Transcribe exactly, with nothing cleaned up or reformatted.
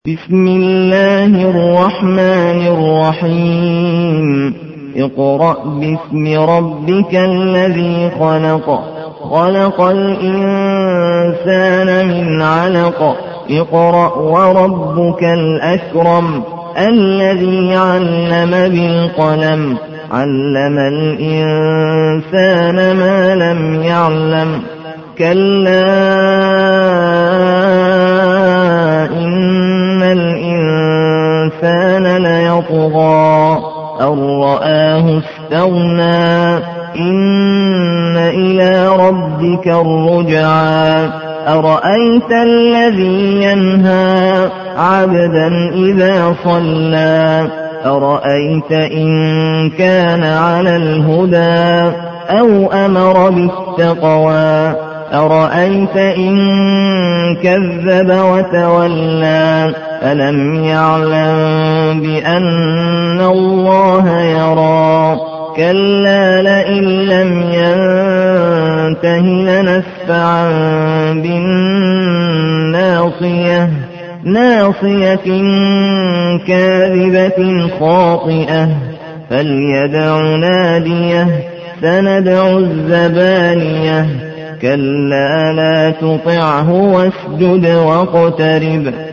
بسم الله الرحمن الرحيم اقرأ باسم ربك الذي خلق خلق الإنسان من علق اقرأ وربك الأكرم الذي علم بالقلم علم الإنسان ما لم يعلم كلا إن الإنسان ليطغى أن رآه استغنى إن إلى ربك الرجعى أرأيت الذي ينهى عبدا إذا صلى أرأيت إن كان على الهدى أو أمر بالتقوى أرأيت إن كذب وتولى ألم يعلم بأن الله يرى كلا لئن لم ينته لنسفعا بالناصية ناصية كاذبة خاطئة فليدع ناديه سندع الزبانية كلا لا تطعه واسجد واقترب